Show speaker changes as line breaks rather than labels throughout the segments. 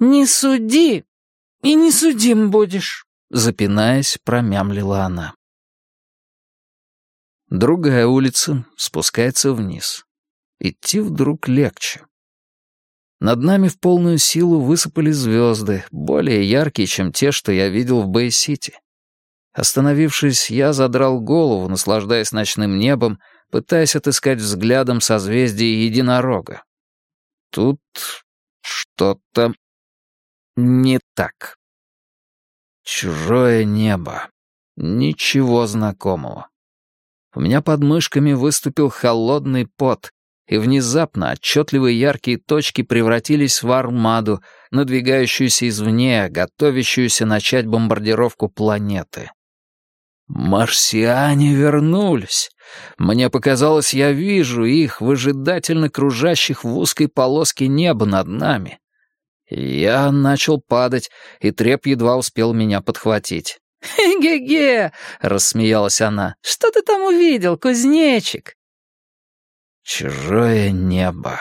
«Не суди, и не судим будешь», — запинаясь, промямлила она. Другая улица спускается вниз. Идти вдруг легче. Над нами в полную силу высыпали звезды, более яркие, чем те, что я видел в Бэй-Сити. Остановившись, я задрал голову, наслаждаясь ночным небом, пытаясь отыскать взглядом созвездие единорога. Тут что-то не так. Чужое небо. Ничего знакомого. У меня под мышками выступил холодный пот, и внезапно отчетливые яркие точки превратились в армаду, надвигающуюся извне, готовящуюся начать бомбардировку планеты. Марсиане вернулись. Мне показалось, я вижу их, выжидательно кружащих в узкой полоске неба над нами. Я начал падать, и Треп едва успел меня подхватить. «Ге-ге!» — рассмеялась она. «Что ты там увидел, кузнечик?» Чужое небо.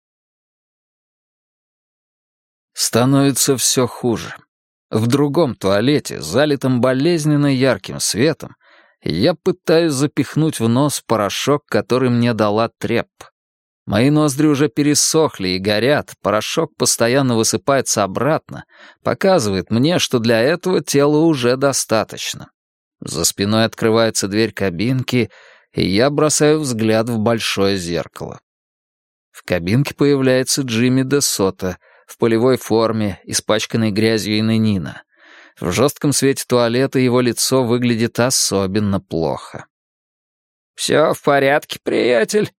Становится все хуже. В другом туалете, залитом болезненно ярким светом, я пытаюсь запихнуть в нос порошок, который мне дала Треп. Мои ноздри уже пересохли и горят, порошок постоянно высыпается обратно, показывает мне, что для этого тела уже достаточно. За спиной открывается дверь кабинки, и я бросаю взгляд в большое зеркало. В кабинке появляется Джимми де Сото в полевой форме, испачканной грязью и нанина. В жестком свете туалета его лицо выглядит особенно плохо. «Все в порядке, приятель?»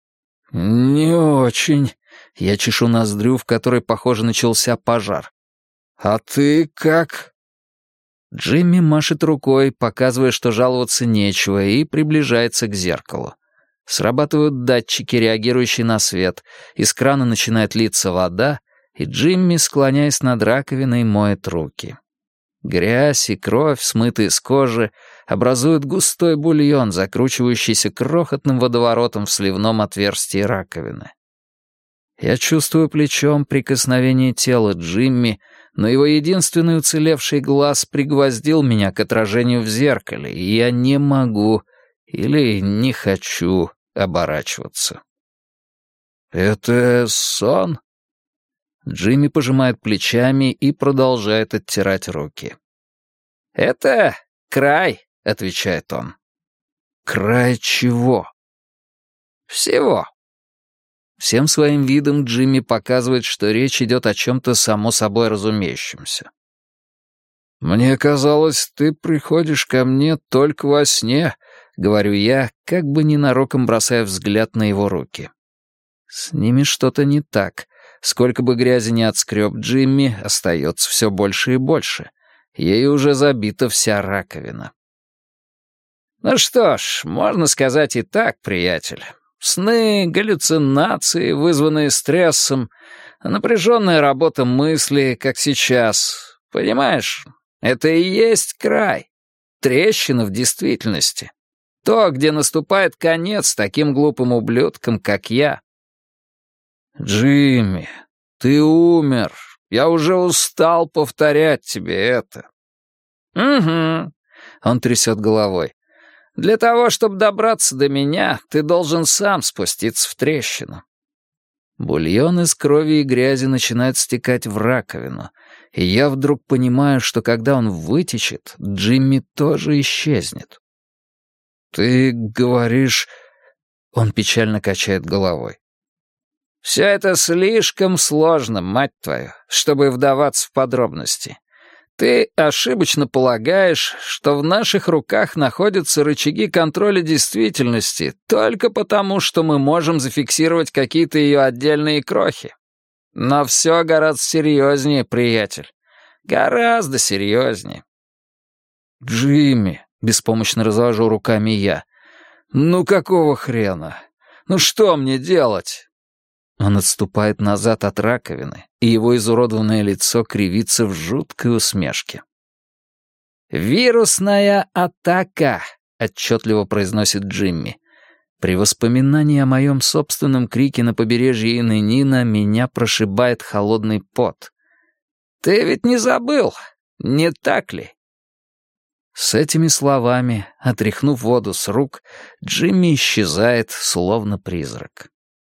«Не очень». Я чешу ноздрю, в которой, похоже, начался пожар. «А ты как?» Джимми машет рукой, показывая, что жаловаться нечего, и приближается к зеркалу. Срабатывают датчики, реагирующие на свет, из крана начинает литься вода, и Джимми, склоняясь над раковиной, моет руки. Грязь и кровь, смытые с кожи, образуют густой бульон, закручивающийся крохотным водоворотом в сливном отверстии раковины. Я чувствую плечом прикосновение тела Джимми, но его единственный уцелевший глаз пригвоздил меня к отражению в зеркале, и я не могу или не хочу оборачиваться. «Это сон?» Джимми пожимает плечами и продолжает оттирать руки. «Это край», — отвечает он. «Край чего?» «Всего». Всем своим видом Джимми показывает, что речь идет о чем-то само собой разумеющемся. «Мне казалось, ты приходишь ко мне только во сне», — говорю я, как бы ненароком бросая взгляд на его руки. С ними что-то не так. Сколько бы грязи ни отскреб Джимми, остается все больше и больше. Ей уже забита вся раковина. «Ну что ж, можно сказать и так, приятель. Сны, галлюцинации, вызванные стрессом, напряженная работа мысли, как сейчас. Понимаешь, это и есть край. Трещина в действительности. То, где наступает конец таким глупым ублюдкам, как я». «Джимми, ты умер. Я уже устал повторять тебе это». «Угу», — он трясет головой. «Для того, чтобы добраться до меня, ты должен сам спуститься в трещину». Бульон из крови и грязи начинает стекать в раковину, и я вдруг понимаю, что когда он вытечет, Джимми тоже исчезнет. «Ты говоришь...» — он печально качает головой. «Все это слишком сложно, мать твою, чтобы вдаваться в подробности. Ты ошибочно полагаешь, что в наших руках находятся рычаги контроля действительности только потому, что мы можем зафиксировать какие-то ее отдельные крохи. Но все гораздо серьезнее, приятель. Гораздо серьезнее». «Джимми», — беспомощно развожу руками я, — «ну какого хрена? Ну что мне делать?» Он отступает назад от раковины, и его изуродованное лицо кривится в жуткой усмешке. «Вирусная атака», — отчетливо произносит Джимми. При воспоминании о моем собственном крике на побережье Иненина меня прошибает холодный пот. Ты ведь не забыл, не так ли?» С этими словами, отряхнув воду с рук, Джимми исчезает, словно призрак.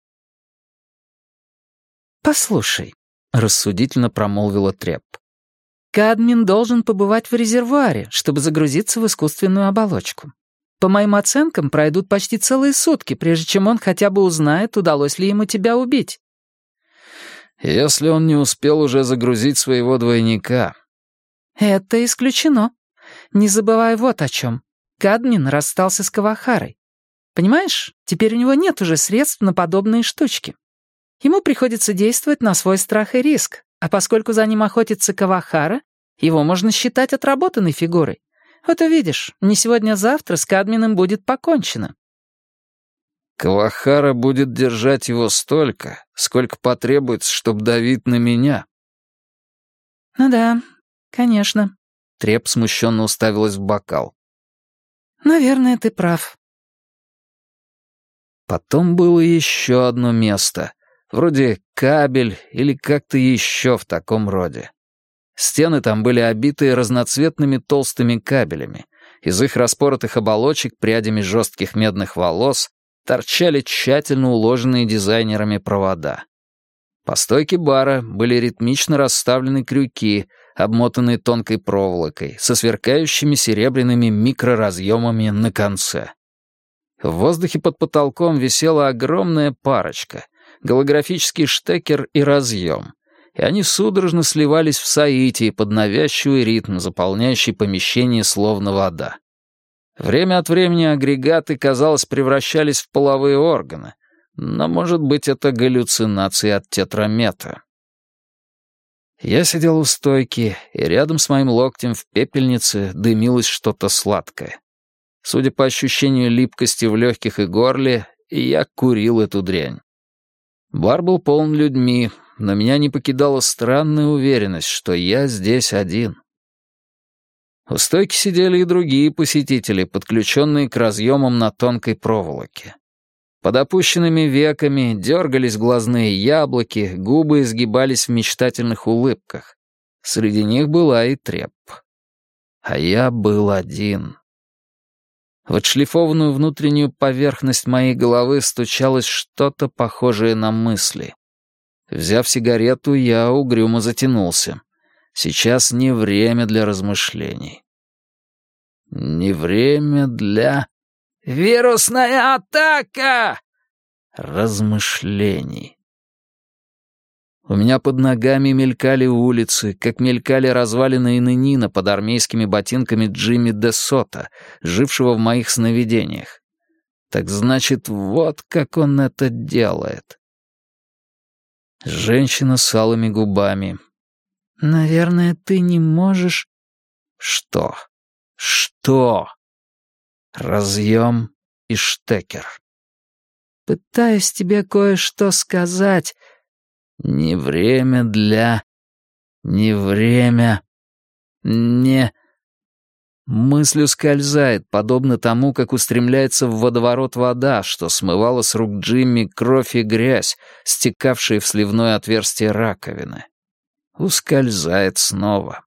«Послушай», — рассудительно промолвила Треп, «кадмин должен побывать в резервуаре, чтобы загрузиться в искусственную оболочку. По моим оценкам, пройдут почти целые сутки, прежде чем он хотя бы узнает, удалось ли ему тебя убить». «Если он не успел уже загрузить своего двойника». «Это исключено. Не забывай вот о чем. Кадмин расстался с Кавахарой. Понимаешь, теперь у него нет уже средств на подобные штучки. Ему приходится действовать на свой страх и риск, а поскольку за ним охотится Кавахара, его можно считать отработанной фигурой. Вот увидишь, не сегодня-завтра с Кадминым будет покончено». «Кавахара будет держать его столько, сколько потребуется, чтобы давить на меня». «Ну да, конечно». Треп смущенно уставилась в бокал. «Наверное, ты прав». Потом было еще одно место, вроде кабель или как-то еще в таком роде. Стены там были обиты разноцветными толстыми кабелями. Из их распоротых оболочек прядями жестких медных волос торчали тщательно уложенные дизайнерами провода. По стойке бара были ритмично расставлены крюки, обмотанные тонкой проволокой, со сверкающими серебряными микроразъемами на конце. В воздухе под потолком висела огромная парочка — голографический штекер и разъем, и они судорожно сливались в соитии под навязчивый ритм, заполняющий помещение словно вода. Время от времени агрегаты, казалось, превращались в половые органы, но, может быть, это галлюцинации от тетрамета. Я сидел у стойки, и рядом с моим локтем в пепельнице дымилось что-то сладкое. Судя по ощущению липкости в легких и горле, я курил эту дрянь. Бар был полон людьми, но меня не покидала странная уверенность, что я здесь один. У стойки сидели и другие посетители, подключенные к разъемам на тонкой проволоке. Под опущенными веками дергались глазные яблоки, губы изгибались в мечтательных улыбках. Среди них была и Треп. А я был один. В отшлифованную внутреннюю поверхность моей головы стучалось что-то похожее на мысли. Взяв сигарету, я угрюмо затянулся. Сейчас не время для размышлений. Не время для... «Вирусная атака!» Размышлений. У меня под ногами мелькали улицы, как мелькали развалины Иненина под армейскими ботинками Джимми де Сота, жившего в моих сновидениях. Так значит, вот как он это делает. Женщина с алыми губами. «Наверное, ты не можешь...» «Что? Что?» Разъем и штекер. «Пытаюсь тебе кое-что сказать. Не время для... Не время... Не...» Мысль ускользает, подобно тому, как устремляется в водоворот вода, что смывала с рук Джимми кровь и грязь, стекавшие в сливное отверстие раковины. Ускользает снова.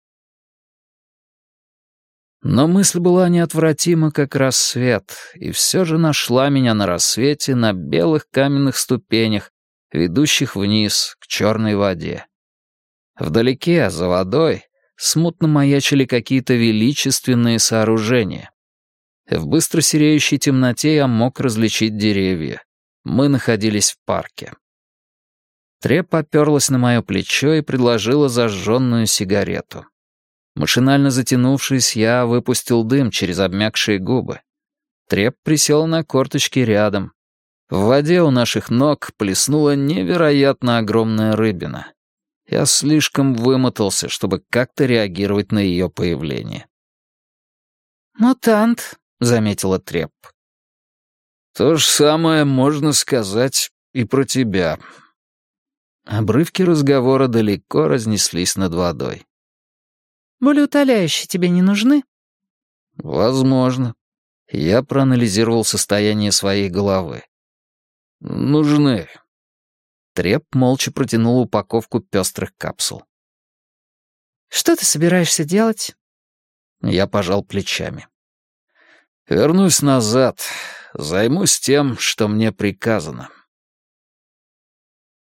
Но мысль была неотвратима, как рассвет, и все же нашла меня на рассвете на белых каменных ступенях, ведущих вниз, к черной воде. Вдалеке, за водой, смутно маячили какие-то величественные сооружения. В быстро сереющей темноте я мог различить деревья. Мы находились в парке. Треп оперлась на мое плечо и предложила зажженную сигарету. Машинально затянувшись, я выпустил дым через обмякшие губы. Треп присела на корточки рядом. В воде у наших ног плеснула невероятно огромная рыбина. Я слишком вымотался, чтобы как-то реагировать на ее появление. «Мутант», — заметила Треп. «То же самое можно сказать и про тебя». Обрывки разговора далеко разнеслись над водой. «Болеутоляющие тебе не нужны?» «Возможно». Я проанализировал состояние своей головы. «Нужны». Треп молча протянул упаковку пестрых капсул.
Что ты собираешься делать?
Я пожал плечами. Вернусь назад, займусь тем, что мне приказано.